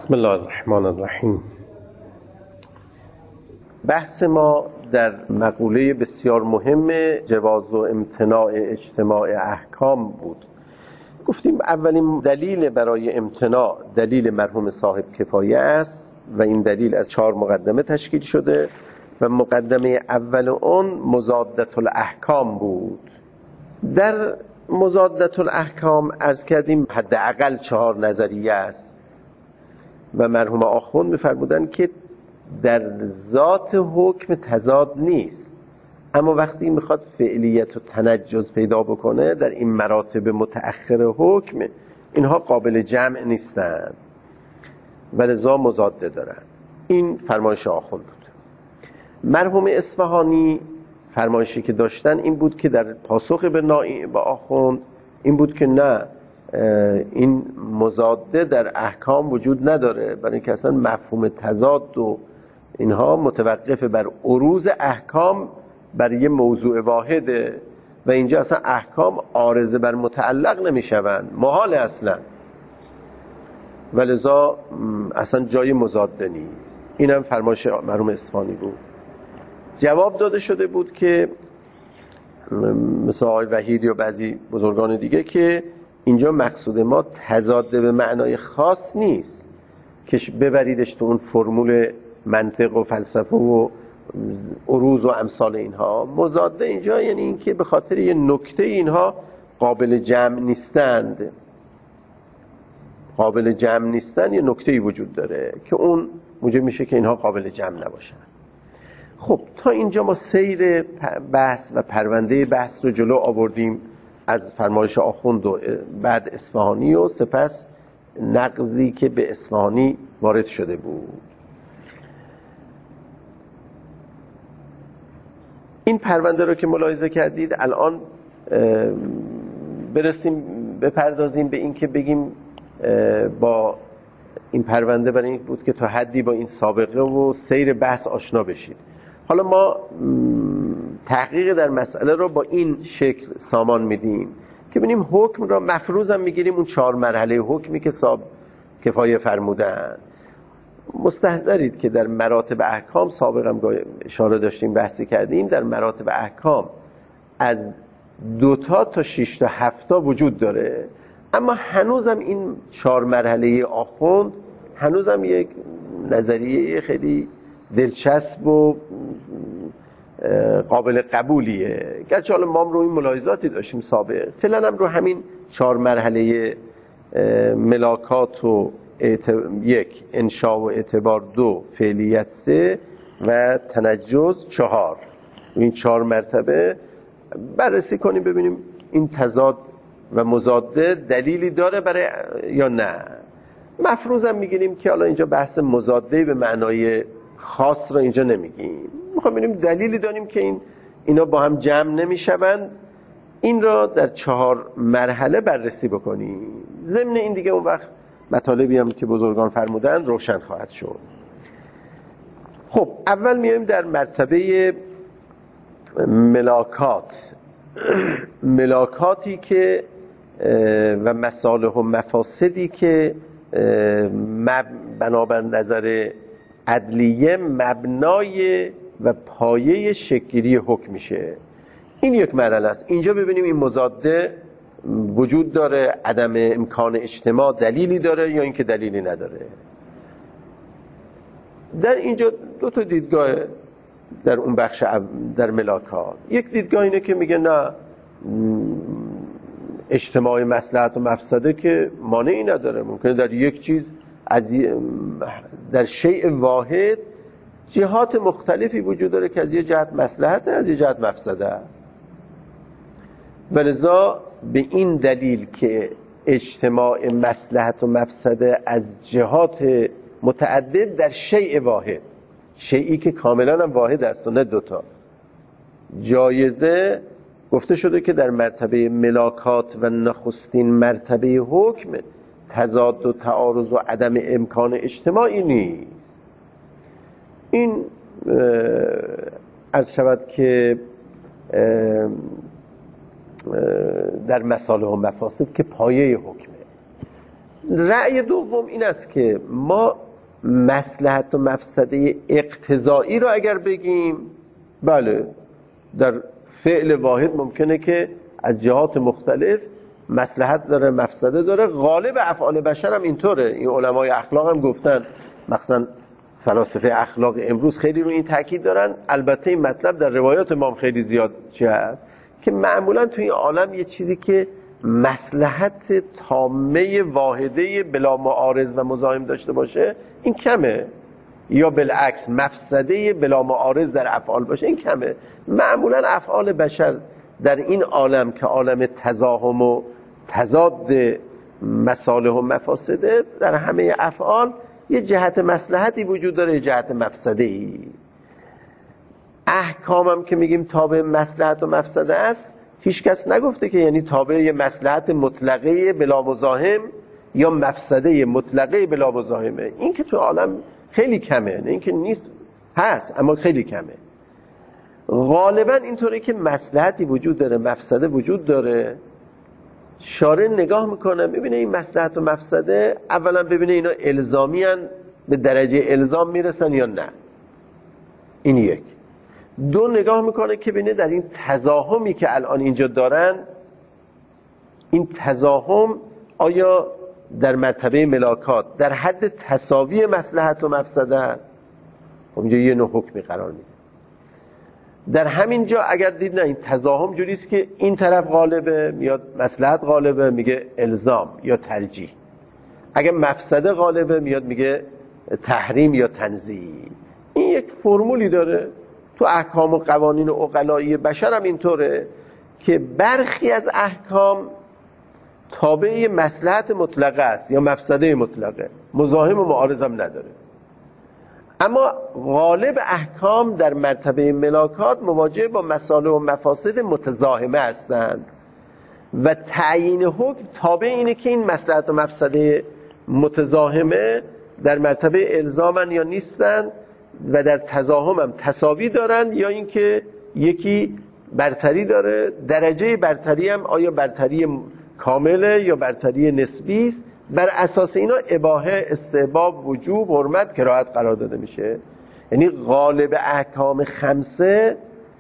بسم الله الرحمن الرحیم. بحث ما در مقوله بسیار مهم جواز و امتناع اجتماع احکام بود. گفتیم اولین دلیل برای امتناع دلیل مرحوم صاحب کفایه است و این دلیل از 4 مقدمه تشکیل شده و مقدمه اول اون مضادة الاحکام بود. در مضادة الاحکام از کردیم حداقل 4 نظریه است و مرحوم آخوند می‌فرمودند که در ذات حکم تضاد نیست، اما وقتی میخواد فعلیت و تنجز پیدا بکنه در این مراتب متأخر حکم اینها قابل جمع نیستند و لذا مضاده دارند. این فرمایش آخوند بود. مرحوم اصفهانی فرمایشی که داشتن این بود که در پاسخ به آخوند این بود که نه، این مضاده در احکام وجود نداره، برای اینکه اصلا مفهوم تضاد و اینها متوقف بر عروض احکام بر یه موضوع واحده و اینجا اصلا احکام عارضه بر متعلق نمیشوند، محال اصلا، ولذا اصلا جای مضاده نیست. اینم فرمایش مرحوم اصفهانی بود. جواب داده شده بود که مثل آقای وحیدی و بعضی بزرگان دیگه که اینجا مقصود ما تضاد به معنای خاص نیست که ببریدش تو اون فرمول منطق و فلسفه و عروض و امثال اینها. مضاده اینجا یعنی این که به خاطر یه نکته اینها قابل جمع نیستند، قابل جمع نیستن یه نکته‌ای وجود داره که اون موجب میشه که اینها قابل جمع نباشن. خب تا اینجا ما سیر بحث و پرونده بحث رو جلو آوردیم از فرمایش آخوند و بعد اصفهانی و سپس نقضی که به اصفهانی وارد شده بود. این پرونده رو که ملاحظه کردید الان بپردازیم به این که بگیم با این پرونده برای این بود که تا حدی با این سابقه و سیر بحث آشنا بشید. حالا ما تحقیق در مسئله رو با این شکل سامان میدیم که ببینیم حکم را مفروض هم میگیریم اون 4 مرحله حکمی که صاحب کفایه فرمودن. مستحضرید که در مراتب احکام سابق هم اشاره داشتیم بحثی کردیم، در مراتب احکام از 2 تا 6 تا 7 تا وجود داره، اما هنوزم این 4 مرحله آخوند هنوزم یک نظریه خیلی دلچسب و قابل قبولیه، گرچه حالا ما رو این ملاحظاتی داشتیم سابق. فعلا هم رو همین 4 مرحله ملاکات و 1 انشاء و اعتبار 2 فعلیت 3 و تنجز 4 این 4 مرتبه بررسی کنیم ببینیم این تضاد و مضاده دلیلی داره برای یا نه. مفروض هم میگیریم که حالا اینجا بحث مضاده به معنای خاص رو اینجا نمیگیم، میخوام ببینیم دلیلی داریم که اینا با هم جمع نمیشوند، این را در 4 مرحله بررسی بکنیم. ضمن این دیگه اون وقت مطالبی هم که بزرگان فرمودن روشن خواهد شد. خب اول میایم در مرتبه ملاکات. ملاکاتی که و مصالح و مفاسدی که بنابر نظر عدلیه مبنای و پایه شکل‌گیری حکم میشه. این یک مرحله است. اینجا ببینیم این مضاده وجود داره، عدم امکان اجتماع دلیلی داره یا اینکه دلیلی نداره. در اینجا 2 تا دیدگاه در اون بخش در ملاکات. یک دیدگاه اینه که میگه نه، اجتماع مصلحت و مفسده که مانعی نداره، ممکنه در یک چیز در شیء واحد جهات مختلفی وجود داره که از یه جهت مصلحت از یه جهت مفسده است، ولذا به این دلیل که اجتماع مصلحت و مفسده از جهات متعدد در شیء واحد، شیئی که کاملا هم واحد است و نه 2 تا، جایزه گفته شده که در مرتبه ملاکات و نخستین مرتبه حکم تضاد و تعارض و عدم امکان اجتماعی نیست. این عرض شود که در مصالح و مفاسد که پایه حکمه. رأی دوم این است که ما مصلحت و مفسده اقتضایی رو اگر بگیم، بله در فعل واحد ممکنه که از جهات مختلف مصلحت داره مفسده داره. غالب افعال بشر هم اینطوره. این علمای اخلاق هم گفتن، مثلا فلاسفه اخلاق امروز خیلی رو این تاکید دارن. البته این مطلب در روایات ما خیلی زیاد هست که معمولا توی این عالم یه چیزی که مصلحت تامه واحده بلا معارض و مزاحم داشته باشه این کمه، یا بالعکس مفسده بلا معارض در افعال باشه این کمه. معمولا افعال بشر در این عالم که عالم تزاحم و تضاد مصالح و مفاسده، در همه افعال یه جهت مصلحتی وجود داره، یه جهت مفسده‌ای. احکامم که میگیم تابع مصلحت و مفسده است، هیچ کس نگفته که یعنی تابع مصلحت مطلقه بلا مزاحم یا مفسده مطلقه بلا مزاحمه. این که تو عالم خیلی کمه، نه این که نیست، هست اما خیلی کمه. غالبا اینطوره که مصلحتی وجود داره مفسده وجود داره. شارع نگاه میکنه میبینه این مصلحت و مفسده، اولا ببینه اینا الزامی هن، به درجه الزام میرسن یا نه، این یک. دو، نگاه میکنه که ببینه در این تزاحمی که الان اینجا دارن، این تزاحم آیا در مرتبه ملاکات در حد تساوی مصلحت و مفسده است؟ خب اینجا یه نوع حکمی قرار میده. در همین جا اگر دید نه این تزاحم جوریست که این طرف غالبه، میاد مصلحت غالبه میگه الزام یا ترجیح. اگر مفسده غالبه میاد میگه تحریم یا تنزیه. این یک فرمولی داره تو احکام و قوانین عقلایی بشر هم اینطوره که برخی از احکام تابع مصلحت مطلقه است یا مفسده مطلقه، مزاحم و معارض هم نداره. اما غالب احکام در مرتبه ملاکات مواجه با مصالح و مفاسد متزاحمه هستند و تعیین حکم تابع اینه که این مصلحت و مفسده متزاحمه در مرتبه الزامن یا نیستن و در تزاحم هم تساوی دارن یا اینکه یکی برتری داره. درجه برتری هم آیا برتری کامله یا برتری نسبی است. بر اساس اینا اباحه، استحباب، وجوب، حرمت، کراهت قرار داده میشه. یعنی غالب احکام خمسه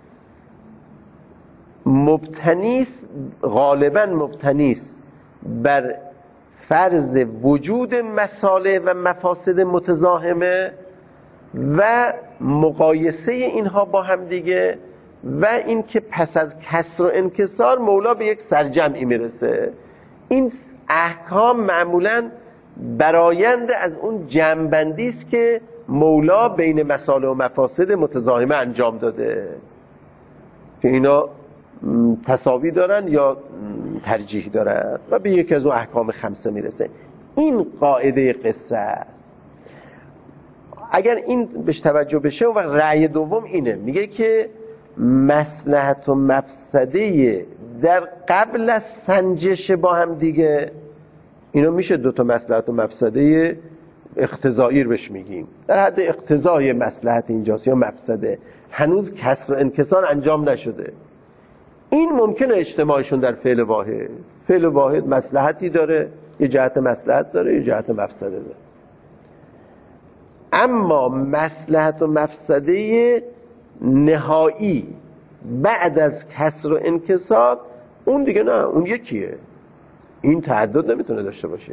غالبا مبتنیست بر فرض وجود مصالح و مفاسد متزاحمه و مقایسه اینها با هم دیگه و اینکه پس از کسر و انکسار مولا به یک سرجمعی میرسه. این احکام معمولاً برآیند از اون جمع‌بندی است که مولا بین مصالح و مفاسد متزاحمه انجام داده که اینا تساوی دارن یا ترجیح دارن و به یک از اون احکام خمسه میرسه. این قاعده قصه است. اگر این بهش توجه بشه و رأی دوم اینه، میگه که مصلحت و مفسده در قبل از سنجش با هم دیگه، اینا میشه دوتا مصلحت و مفسده اقتضایی رو بهش میگیم، در حد اقتضای مصلحت اینجاست یا مفسده، هنوز کسر و انکسار انجام نشده. این ممکنه اجتماعشون در فعل واحد، فعل واحد مصلحتی داره، یه جهت مصلحت داره، یه جهت مفسده داره. اما مصلحت و مفسده نهایی بعد از کسر و انکسار، اون دیگه نه، اون یکیه، این تعدد نمیتونه داشته باشه.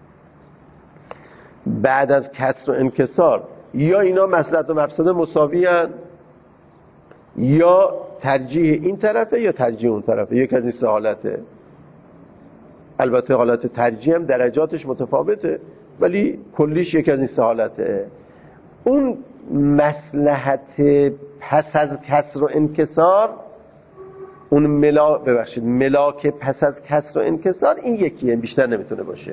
بعد از کسر و انکسار یا اینا مصلحت و مفسده مساوی هن، یا ترجیح این طرفه یا ترجیح اون طرفه، یک از این سه حالته. البته حالت ترجیح هم درجاتش متفاوته ولی کلیش یک از این سه حالته. اون مصلحت پس از کسر و انکسار، اون ملاک پس از کسر و انکسار، این یکیه، بیشتر نمیتونه باشه.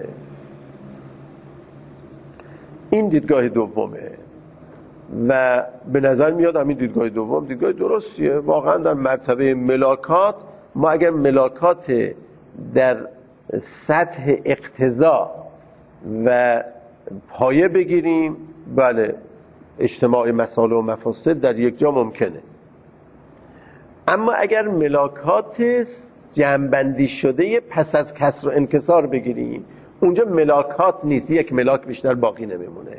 این دیدگاه دومه و به نظر میاد همین دیدگاه دوم دیدگاه درستیه. واقعا در مرتبه ملاکات، ما اگر ملاکات در سطح اقتضا و پایه بگیریم، بله اجتماع مصالح و مفاسد در یک جا ممکنه. اما اگر ملاکات جمع‌بندی شده پس از کسر و انکسار بگیریم، اونجا ملاکات نیست، یک ملاک بیشتر باقی نمیمونه.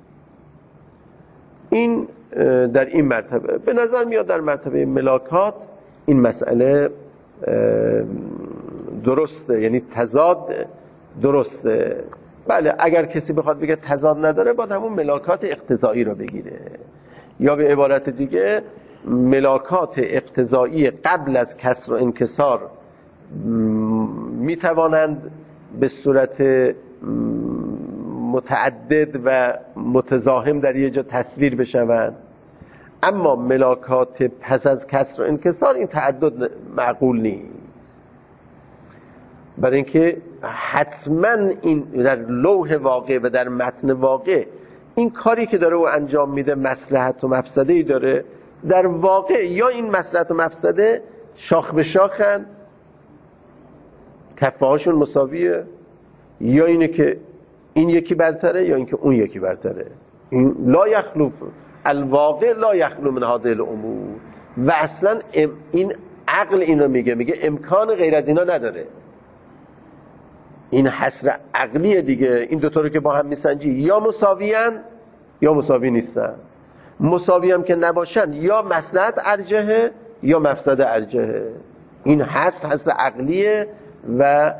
این در این مرتبه به نظر میاد در مرتبه ملاکات این مسئله درسته، یعنی تضاد درسته. بله اگر کسی بخواد بگه تضاد نداره باید همون ملاکات اقتضایی رو بگیره، یا به عبارت دیگه ملاکات اقتضایی قبل از کسر و انکسار میتوانند به صورت متعدد و متزاحم در یه جا تصویر بشوند، اما ملاکات پس از کسر و انکسار این تعدد معقول نیست، برای اینکه حتما این در لوح واقع و در متن واقع این کاری که داره او انجام میده مصلحت و مفسده‌ای داره. در واقع یا این مصلحت و مفسده شاخ به شاخن، کفه هاشون مساویه، یا اینه که این یکی برتره یا اینکه اون یکی برتره. این لا یخلو الواقع لا یخلو من هذه الامور، و اصلا این عقل اینو میگه امکان غیر از اینا نداره. این حصر عقلیه دیگه. این دوتا رو که با هم میسنجی یا مساویان یا مساوی نیستن. مساوی هم که نباشن یا مصلحت ارجحه یا مفسده ارجحه. این حصر عقلیه و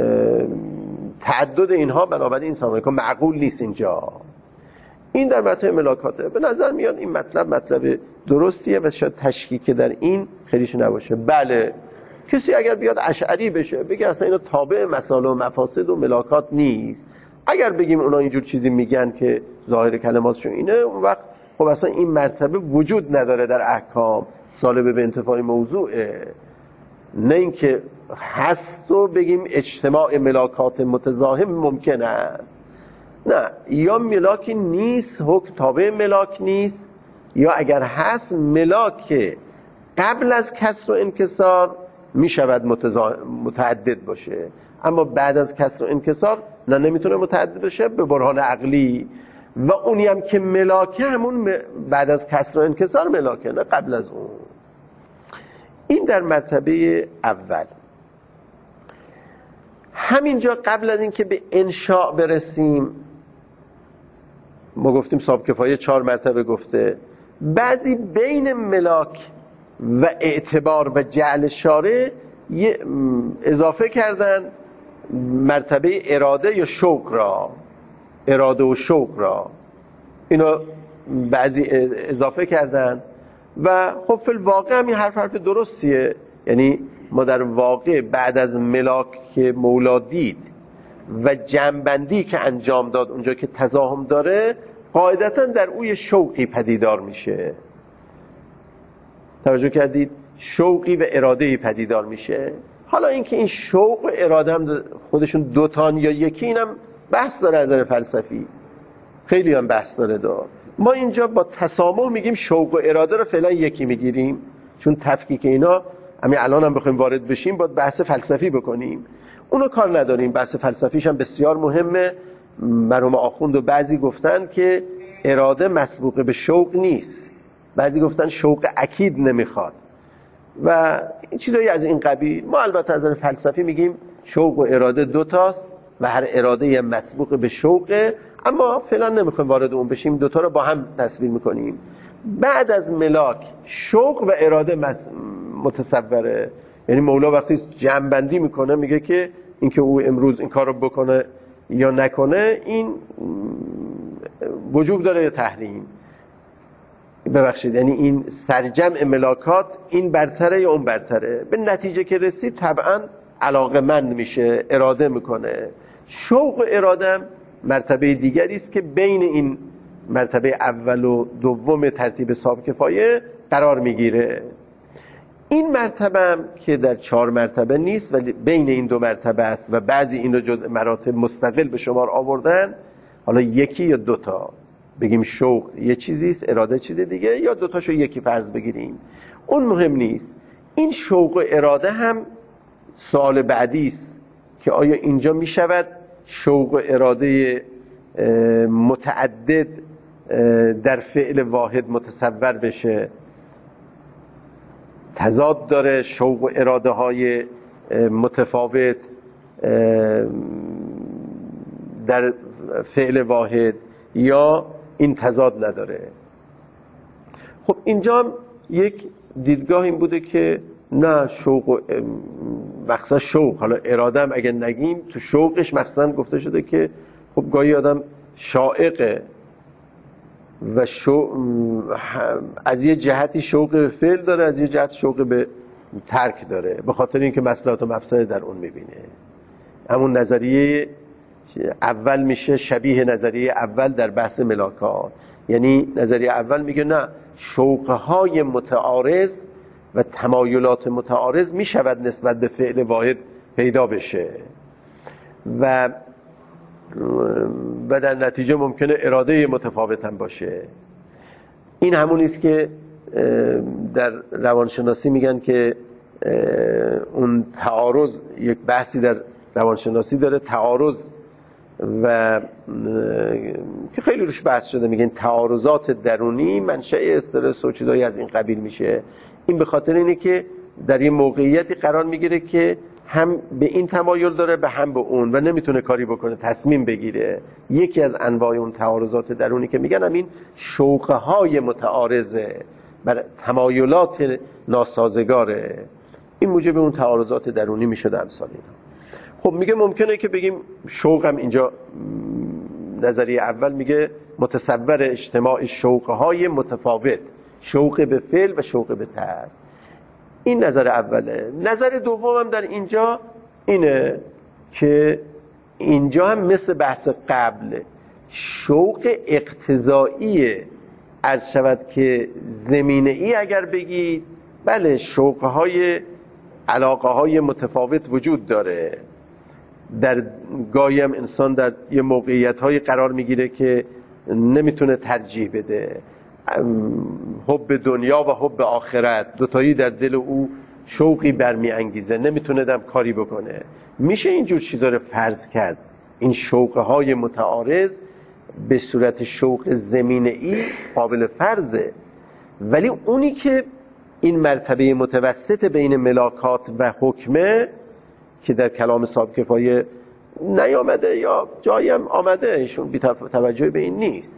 تعدد اینها بنابراین انسان که معقول نیست اینجا. این در مرتبه ملاکاته. به نظر میاد این مطلب درستیه و شاید تشکیک در این خیلیش نباشه. بله کسی اگر بیاد اشعری بشه بگه اصلا اینا تابع مسائل و مفاسد و ملاکات نیست، اگر بگیم اونا اینجور چیزی میگن که ظاهر کلماتشون اینه، اون وقت خب اصلا این مرتبه وجود نداره در احکام، سالب به انتفاع موضوعه. نه اینکه هست و بگیم اجتماع ملاکات متزاحم ممکن است، نه، یا ملاکی نیست حکم تابع ملاک نیست، یا اگر هست ملاک قبل از کسر و انکسار می شود متعدد باشه، اما بعد از کسر و انکسار نه نمیتونه متعدد باشه به برهان عقلی، و اونی هم که ملاکه همون بعد از کسر و انکسار ملاکه، نه قبل از اون. این در مرتبه اول. همینجا قبل از اینکه به انشاء برسیم ما گفتیم صاحب کفایه 4 مرتبه گفته، بعضی بین ملاک و اعتبار و جعل شارع اضافه کردن مرتبه اراده یا شوق را، اراده و شوق را اینو بعضی اضافه کردن و خب فی الواقع هم این حرف درستیه. یعنی ما در واقع بعد از ملاک که مولا دید و جمع‌بندی که انجام داد اونجا که تزاحم داره قاعدتا در اوی شوقی پدیدار میشه. توجه کردید؟ شوقی و اراده‌ای پدیدار میشه. حالا اینکه این شوق و اراده هم خودشون دوتان یا یکی، اینم بحث داره از نظر فلسفی، خیلی هم بحث داره. ما اینجا با تسامح میگیم شوق و اراده رو فعلا یکی میگیریم، چون تفکیک اینا همین الان هم بخوایم وارد بشیم باید بحث فلسفی بکنیم، اونو کار نداریم. بحث فلسفیش هم بسیار مهمه. مرحوم آخوند و بعضی گفتن که اراده مسبوق به شوق نیست، بعضی گفتن شوق اکید نمیخواد و این چیزایی از این قبیل. ما البته از نظر فلسفی میگیم شوق و اراده دوتاست و هر اراده یه مسبوق به شوقه، اما فعلا نمیخوایم وارد اون بشیم، دوتا رو با هم تصویر میکنیم. بعد از ملاک شوق و اراده متصوره. یعنی مولا وقتی جمع‌بندی میکنه میگه که اینکه او امروز این کار رو بکنه یا نکنه این وجوب داره یا تحریم. ببخشید، یعنی این سرجمع ملاکات این برتره یا اون برتره. به نتیجه که رسید طبعا علاقه‌مند میشه، اراده میکنه. شوق و اراده مرتبه دیگری است که بین این مرتبه اول و دوم ترتیب صاحب کفایه قرار میگیره. این مرتبه هم که در 4 مرتبه نیست ولی بین این 2 مرتبه است و بعضی این رو جزء مراتب مستقل به شمار آوردن. حالا یکی یا دوتا بگیم شوق یه چیزیست، اراده چیز دیگه، یا دوتاشو یکی فرض بگیریم، اون مهم نیست. این شوق و اراده هم سوال بعدی است که آیا اینجا می شود شوق و اراده متعدد در فعل واحد متصور بشه؟ تضاد داره شوق و اراده های متفاوت در فعل واحد یا این تضاد نداره. خب اینجا یک دیدگاه این بوده که نه شوق مقصد شوق، حالا اراده هم اگه نگیم تو شوقش مقصد گفته شده که خب گاهی آدم شائقه و از یه جهتی شوق به فعل داره، از یه جهت شوق به ترک داره، به خاطر اینکه مصلحت و مفسده در اون میبینه. همون نظریه اول میشه شبیه نظریه اول در بحث ملاکات. یعنی نظریه اول میگه نه، شوقهای متعارض و تمایلات متعارض میشود نسبت به فعل واحد پیدا بشه و در نتیجه ممکنه اراده متفاوت هم باشه. این همونی است که در روانشناسی میگن که اون تعارض، یک بحثی در روانشناسی داره تعارض و که خیلی روش بحث شده، میگن تعارضات درونی منشأ استرس و چیزایی از این قبیل میشه. این به خاطر اینه که در یه موقعیتی قرار میگیره که هم به این تمایل داره به هم به اون و نمیتونه کاری بکنه، تصمیم بگیره. یکی از انواع اون تعارضات درونی که میگن همین شوقهای متعارضه بر تمایلات ناسازگاره، این موجب اون تعارضات درونی میشه در امثال اینا. خب میگه ممکنه که بگیم شوق هم اینجا نظریه اول میگه متصور اجتماع شوقهای متفاوت، شوق به فعل و شوق به ترک. این نظر اوله. نظر دومم در اینجا اینه که اینجا هم مثل بحث قبل شوق اقتضایی عرض شود که زمینه ای اگر بگید، بله شوقهای علاقه های متفاوت وجود داره. در گاهی هم انسان در یه موقعیت های قرار میگیره که نمیتونه ترجیح بده، حب دنیا و حب آخرت دوتایی در دل او شوقی برمی انگیزه، نمیتونه دم کاری بکنه. میشه اینجور چیزا رو فرض کرد. این شوقهای متعارض به صورت شوق زمینه‌ای قابل فرضه، ولی اونی که این مرتبه متوسط بین ملاکات و حکمه که در کلام صاحب کفایه نیامده یا جایی هم آمده، ایشون بی توجه به این نیست،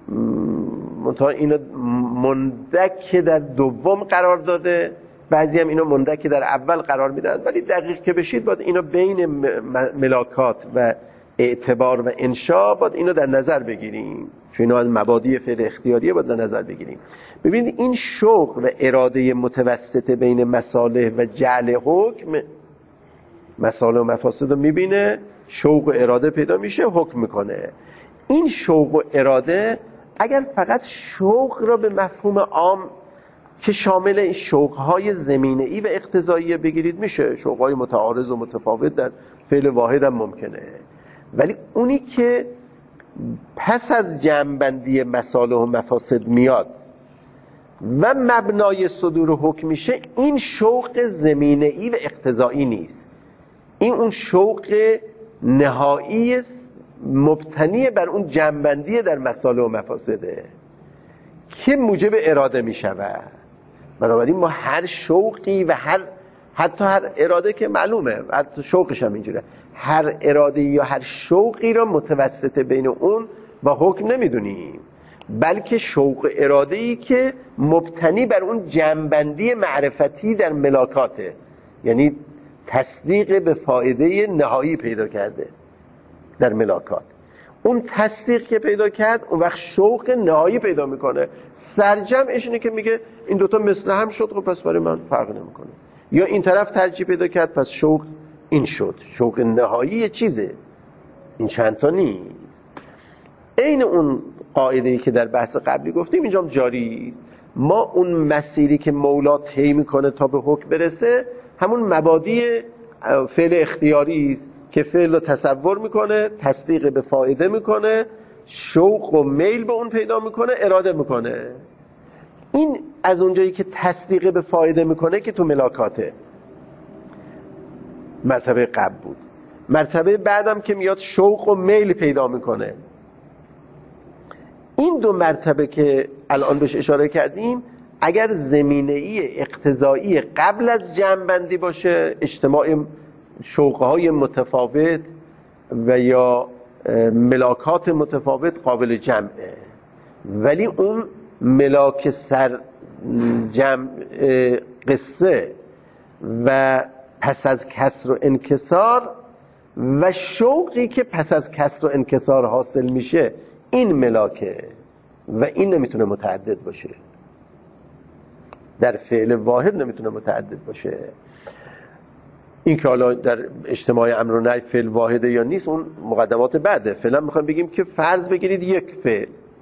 منتها اینو مندک در دوم قرار داده، بعضی هم اینو مندک در اول قرار میدن، ولی دقیق که بشید باید اینو بین ملاکات و اعتبار و انشا باید اینو در نظر بگیریم، چون اینو از مبادی فعل اختیاریه باید در نظر بگیریم. ببینید این شوق و اراده متوسط بین مصالح و جعل حکم، مصالح و مفاسد رو میبینه، شوق و اراده پیدا میشه، حکم میکنه. این شوق و اراده اگر فقط شوق را به مفهوم عام که شامل شوقهای زمینه‌ای و اقتضایی بگیرید میشه، شوقهای متعارض و متفاوت در فعل واحد هم ممکنه، ولی اونی که پس از جمع‌بندی مصالح و مفاسد میاد و مبنای صدور حکم میشه، این شوق زمینه‌ای و اقتضایی نیست، این اون شوق نهایی مبتنی بر اون جمع‌بندی در مصالح و مفاسده که موجب اراده می شود. بنابراین ما هر شوقی و حتی هر اراده که معلومه، حتی شوقش هم اینجوره، هر اراده یا هر شوقی را متوسط بین اون و حکم نمیدونیم، بلکه شوق اراده‌ای که مبتنی بر اون جمع‌بندی معرفتی در ملاکاته، یعنی تصدیق به فایده نهایی پیدا کرده در ملاکات. اون تصدیق که پیدا کرد اون وقت شوق نهایی پیدا میکنه. سرجمعش اینه که میگه این دوتا مثل هم شد، خب پس برای من فرق نمیکنه. یا این طرف ترجیح پیدا کرد، پس شوق این شد. شوق نهایی یه چیزه، این چند تا نیست. عین اون قاعده‌ای که در بحث قبلی گفتیم اینجا هم جاری است. ما اون مسیری که مولا طی میکنه تا به حکم برسه همون مبادی فعل اختیاری است که فعل رو تصور میکنه، تصدیق به فایده میکنه، شوق و میل به اون پیدا میکنه، اراده میکنه. این از اونجایی که تصدیق به فایده میکنه که تو ملاکاته مرتبه قبل بود. مرتبه بعدم که میاد شوق و میل پیدا میکنه. این دو مرتبه که الان بهش اشاره کردیم اگر زمینه‌ای اقتضایی قبل از جمع‌بندی باشه، اجتماع شوقهای متفاوت و یا ملاکات متفاوت قابل جمعه، ولی اون ملاک سر جمع قصه و پس از کسر و انکسار و شوقی که پس از کسر و انکسار حاصل میشه، این ملاکه و این نمیتونه متعدد باشه، در فعل واحد نمیتونه متعدد باشه. این که حالا در اجتماع امر و نهی فعل واحده یا نیست اون مقدمات بعده. فعلا میخوایم بگیم که فرض بگیرید یک فعل،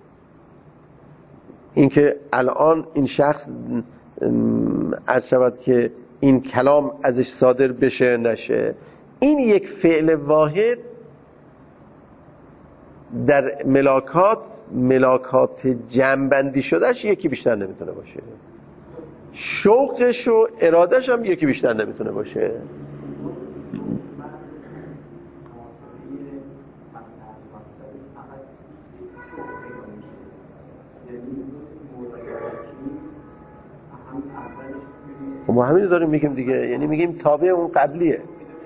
این که الان این شخص عرض شود که این کلام ازش صادر بشه نشه، این یک فعل واحد در ملاکات جمع‌بندی شدهش یکی بیشتر نمیتونه باشه، شوقش و ارادش هم یکی بیشتر نمیتونه باشه. ما همین داریم میگیم دیگه، یعنی میگیم تابع اون قبلیه.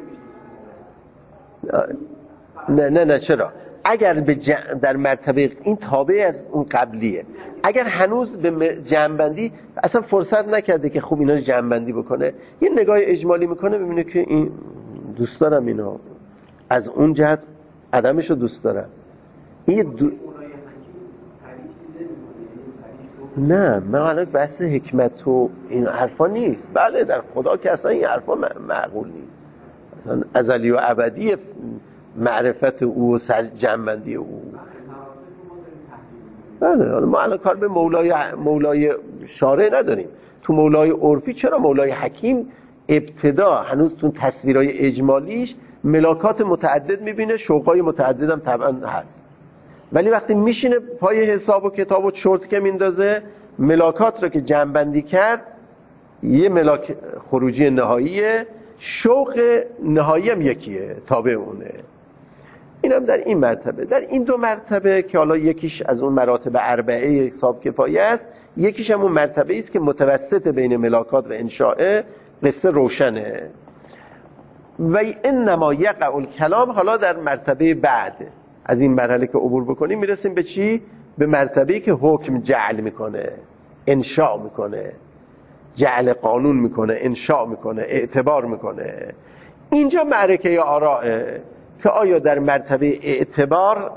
نه چرا؟ اگر در مرتبه این تابع از اون قبلیه، اگر هنوز به جمع‌بندی اصلا فرصت نکرده که خوب اینا رو جمع‌بندی بکنه، یه نگاه اجمالی میکنه ببینه که این دوست دارم اینا، از اون جهت عدمش رو دوست دارم. نه من الان بحث حکمت و این حرفا نیست. بله در خدا که اصلا این حرفا معقول نیست، اصلا ازلی و ابدی معرفت او و جمع‌بندی او. بله ما الان کار به مولای شارع نداریم. تو مولای عرفی چرا مولای حکیم ابتدا هنوز تو تصویرهای اجمالیش ملاکات متعدد میبینه، شوقای متعدد هم طبعا هست، ولی وقتی میشینه پای حساب و کتاب و چرت که میندازه ملاکات رو که جمع‌بندی کرد، یه ملاک خروجی نهاییه، شوق نهایی هم یکیه، تابع اونه. اینم در این مرتبه. در این دو مرتبه که حالا یکیش از اون مراتب اربعه حساب کفایه است، یکیش هم اون مرتبه است که متوسط بین ملاکات و انشاء قصه روشنه. و انما یقع الکلام، حالا در مرتبه بعد از این مرحله که عبور بکنیم میرسیم به چی؟ به مرتبه‌ای که حکم جعل میکنه، انشاء میکنه، جعل قانون میکنه، انشاء میکنه، اعتبار میکنه. اینجا معرکه یا آراءه که آیا در مرتبه اعتبار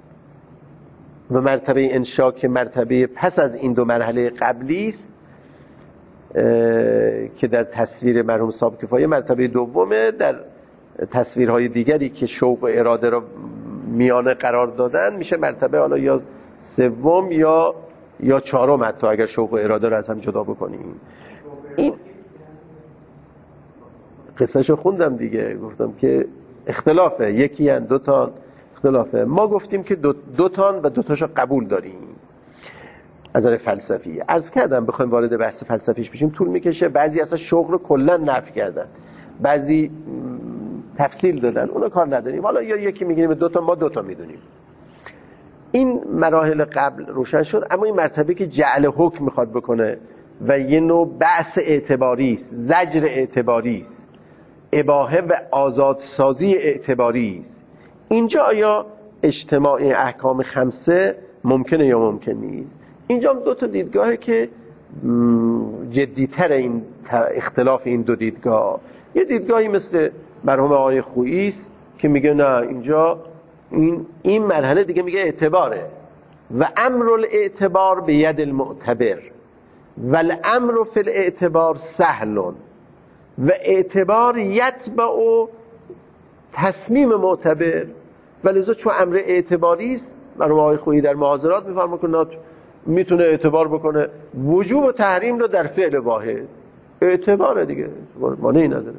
و مرتبه انشاء که مرتبه پس از این دو مرحله قبلی است که در تصویر مرحوم صاحب کفایه مرتبه دومه، در تصویرهای دیگری که شوق و اراده را میانه قرار دادن میشه مرتبه حالا یا سوم یا چهارم، حتی اگر شوق و اراده را از هم جدا بکنیم. این قصهشو خوندم دیگه، گفتم که اختلافه، یکی یا دو تا اختلافه. ما گفتیم که دو تان و دو تاشو قبول داریم از نظر فلسفی. عرض کردم بخوایم وارد بحث فلسفیش بشیم طول میکشه. بعضی اصلا شوق رو کلا نفی کردن، بعضی تفصیل دادن، اونا کار نداریم. حالا یا یکی میگیم دو تا، ما دو تا میدونیم. این مراحل قبل روشن شد. اما این مرتبه که جعل حکم میخواد بکنه و یه نوع بحث اعتباری است، زجر اعتباری است، اباحه و آزادسازی اعتباری است، اینجا آیا اجتماع احکام خمسه ممکنه یا ممکن نیست؟ اینجا دو تا دیدگاهه که جدیتر این اختلاف این دو دیدگاه. یه دیدگاهی مثل مرحوم آقای خویی است که میگه نه اینجا این مرحله دیگه میگه اعتباره و امر الاعتبار به ید المعتبر و الامر فی الاعتبار سهل و اعتبار یتبع تصمیم معتبر. ولذا چون امر اعتباری است، مرحوم آقای خویی در محاضرات میفرمایند که میتونه اعتبار بکنه وجوب و تحریم رو در فعل واحد. اعتباره دیگه، مانعی نداره.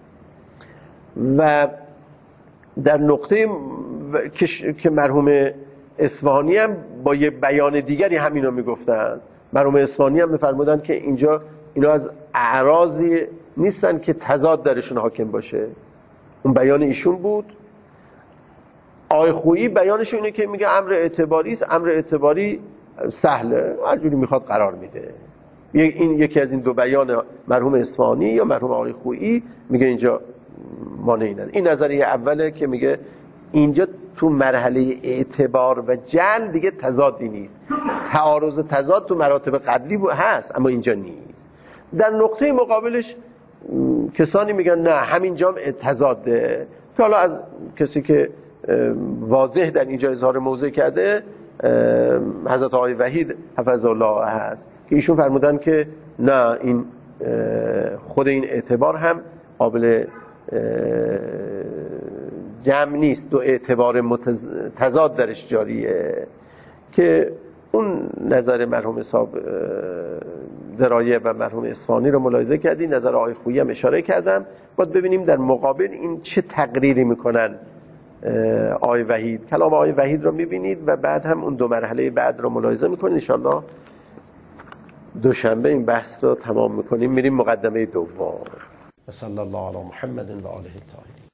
و در نقطه که مرحوم اصفهانی هم با یه بیان دیگری همینو میگفتن. مرحوم اصفهانی هم میفرمودن که اینجا اینا از اعراضی نیستن که تضاد درشون حاکم باشه. اون بیان ایشون بود. آقای خویی بیانش اینه که میگه امر اعتباری است، امر اعتباری سهله، هر جوری میخواد قرار میده. این یکی از این دو بیان مرحوم اصفهانی یا مرحوم آقای خویی میگه اینجا مانعی نداره. این نظریه اوله که میگه اینجا تو مرحله اعتبار و جعل دیگه تضادی نیست. تعارض و تضاد تو مراتب قبلی هست اما اینجا نیست. در نقطه مقابلش کسانی میگن نه همینجا تضاده، که حالا از کسی که واضح در اینجا اظهار موضع کرده حضرت آقای وحید حفظ الله هست که ایشون فرمودن که نه این خود این اعتبار هم قابل جمع نیست، دو اعتبار تضاد درش جاریه، که اون نظر مرحوم صاحب درایه و مرحوم اصفهانی رو ملاحظه کردیم، نظر آقای خویی هم اشاره کردم. باید ببینیم در مقابل این چه تقریری میکنن آقای وحید. کلام آقای وحید رو میبینید و بعد هم اون دو مرحله بعد رو ملاحظه میکنید. انشالله دوشنبه این بحث رو تمام میکنیم، میریم مقدمه دوم. صلی الله علی محمد و آله الطاهرین.